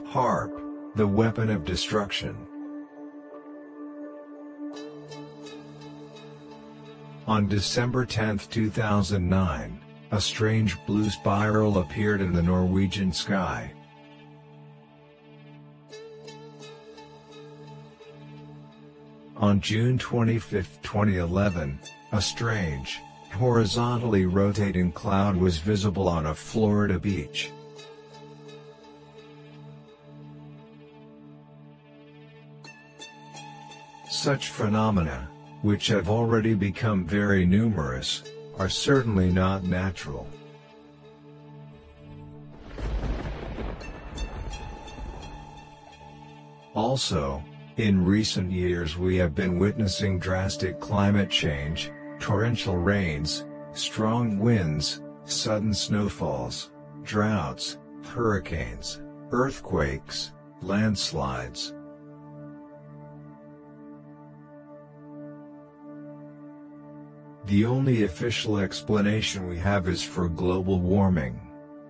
HARP, the weapon of destruction. On December 10, 2009, a strange blue spiral appeared in the Norwegian sky. On June 25, 2011, a strange, horizontally rotating cloud was visible on a Florida beach. Such phenomena, which have already become very numerous, are certainly not natural. Also, in recent years we have been witnessing drastic climate change, torrential rains, strong winds, sudden snowfalls, droughts, hurricanes, earthquakes, landslides. The only official explanation we have is for global warming.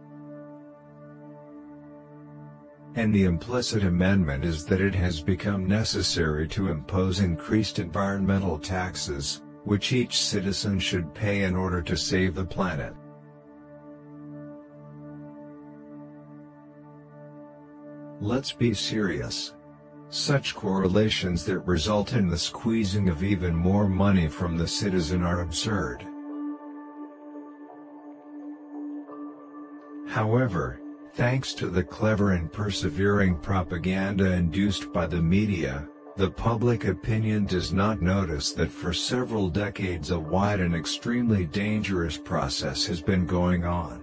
And the implicit amendment is that it has become necessary to impose increased environmental taxes, which each citizen should pay in order to save the planet. Let's be serious. Such correlations that result in the squeezing of even more money from the citizen are absurd. However, thanks to the clever and persevering propaganda induced by the media, the public opinion does not notice that for several decades a wide and extremely dangerous process has been going on.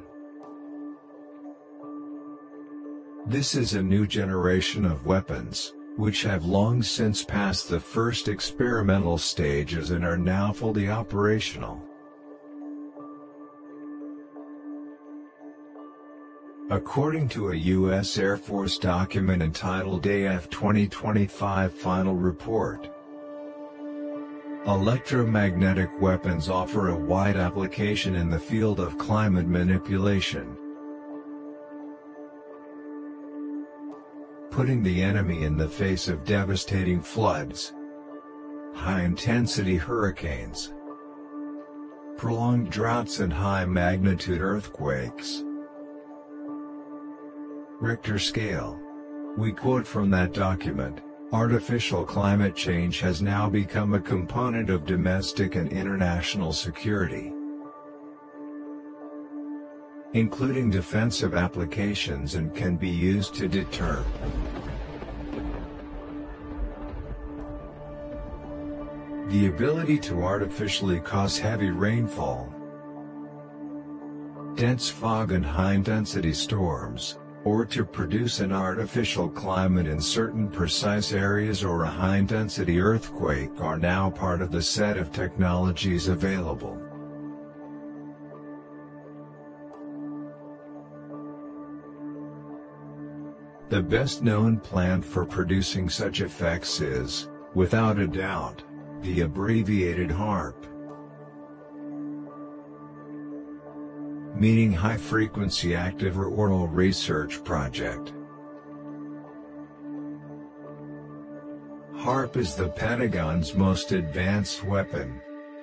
This is a new generation of weapons, which have long since passed the first experimental stages and are now fully operational. According to a U.S. Air Force document entitled AF 2025 Final Report, electromagnetic weapons offer a wide application in the field of climate manipulation, putting the enemy in the face of devastating floods, high-intensity hurricanes, prolonged droughts and high-magnitude earthquakes. Richter scale. We quote from that document, "Artificial climate change has now become a component of domestic and international security, including defensive applications, and can be used to deter." The ability to artificially cause heavy rainfall, dense fog and high-intensity storms, or to produce an artificial climate in certain precise areas or a high-intensity earthquake are now part of the set of technologies available. The best-known plant for producing such effects is, without a doubt, the abbreviated HARP, meaning High Frequency Active Auroral Research Project. HARP is the Pentagon's most advanced weapon.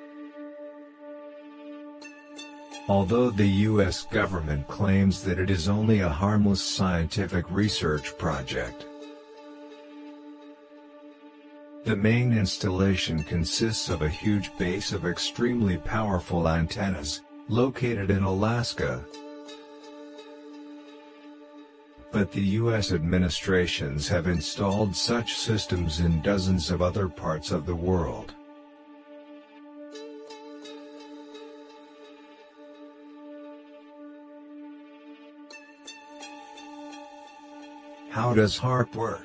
Although the U.S. government claims that it is only a harmless scientific research project, the main installation consists of a huge base of extremely powerful antennas, located in Alaska. But the U.S. administrations have installed such systems in dozens of other parts of the world. How does HARP work?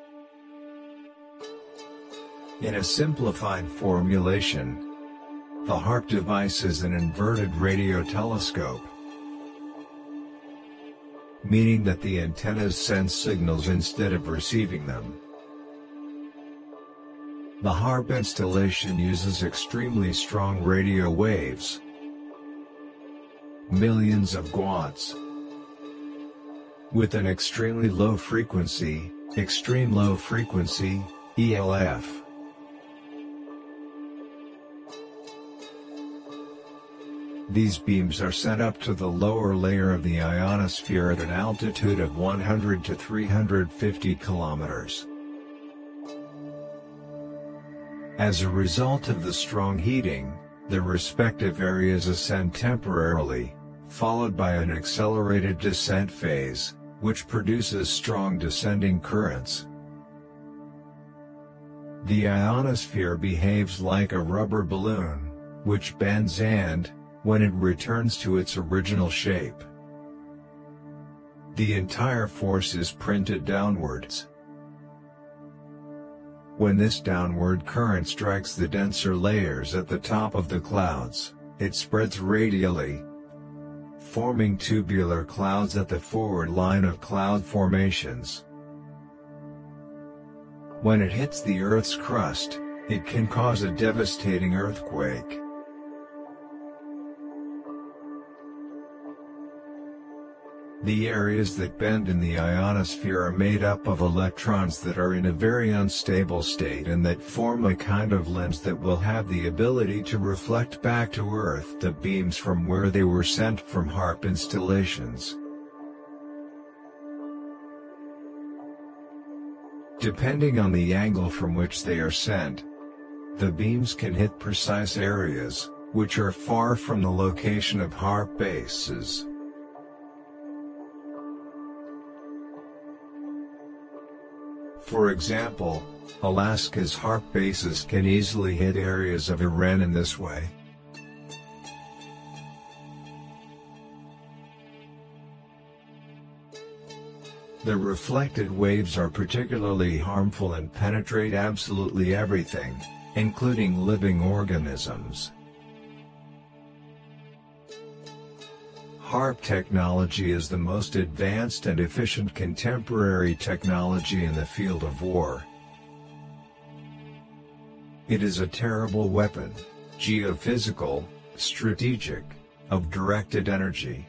In a simplified formulation, the HARP device is an inverted radio telescope, meaning that the antennas send signals instead of receiving them. The HARP installation uses extremely strong radio waves, millions of watts, with an extremely low frequency, extreme low frequency, ELF. These beams are sent up to the lower layer of the ionosphere at an altitude of 100 to 350 kilometers. As a result of the strong heating, the respective areas ascend temporarily, followed by an accelerated descent phase, which produces strong descending currents. The ionosphere behaves like a rubber balloon, which bends and, when it returns to its original shape, the entire force is printed downwards. When this downward current strikes the denser layers at the top of the clouds, it spreads radially, forming tubular clouds at the forward line of cloud formations. When it hits the Earth's crust, it can cause a devastating earthquake. The areas that bend in the ionosphere are made up of electrons that are in a very unstable state and that form a kind of lens that will have the ability to reflect back to Earth the beams from where they were sent from HAARP installations. Depending on the angle from which they are sent, the beams can hit precise areas, which are far from the location of HAARP bases. For example, Alaska's HAARP bases can easily hit areas of Iran in this way. The reflected waves are particularly harmful and penetrate absolutely everything, including living organisms. HAARP technology is the most advanced and efficient contemporary technology in the field of war. It is a terrible weapon, geophysical, strategic, of directed energy.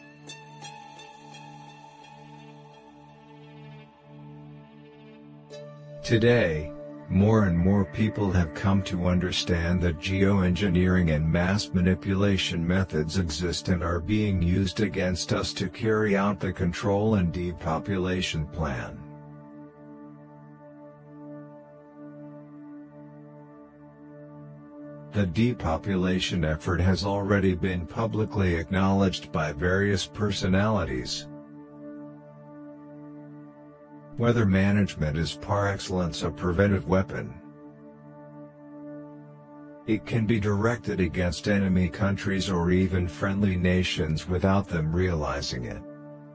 Today, more and more people have come to understand that geoengineering and mass manipulation methods exist and are being used against us to carry out the control and depopulation plan. The depopulation effort has already been publicly acknowledged by various personalities. Weather management is par excellence a preventive weapon. It can be directed against enemy countries or even friendly nations without them realizing it.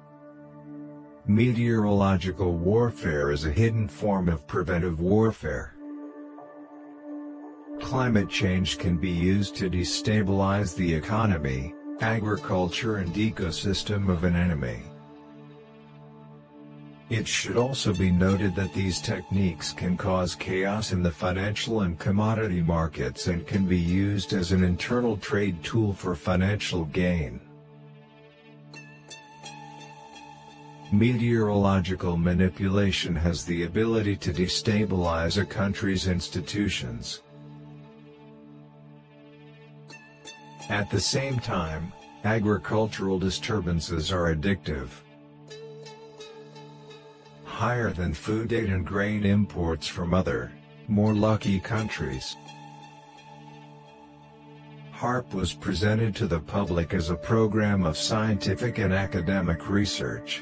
Meteorological warfare is a hidden form of preventive warfare. Climate change can be used to destabilize the economy, agriculture and ecosystem of an enemy. It should also be noted that these techniques can cause chaos in the financial and commodity markets and can be used as an internal trade tool for financial gain. Meteorological manipulation has the ability to destabilize a country's institutions. At the same time, agricultural disturbances are addictive. Higher than food aid and grain imports from other, more lucky countries. HAARP was presented to the public as a program of scientific and academic research.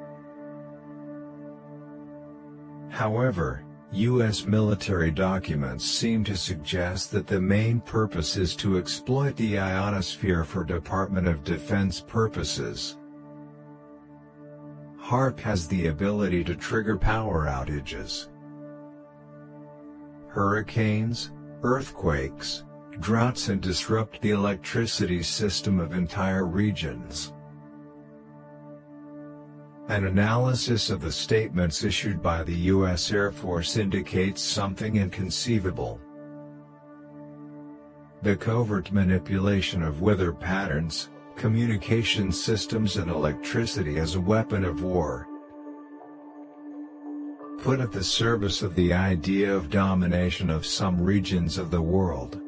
However, U.S. military documents seem to suggest that the main purpose is to exploit the ionosphere for Department of Defense purposes. HAARP has the ability to trigger power outages, hurricanes, earthquakes, droughts and disrupt the electricity system of entire regions. An analysis of the statements issued by the U.S. Air Force indicates something inconceivable. The covert manipulation of weather patterns, communication systems and electricity as a weapon of war, put at the service of the idea of domination of some regions of the world.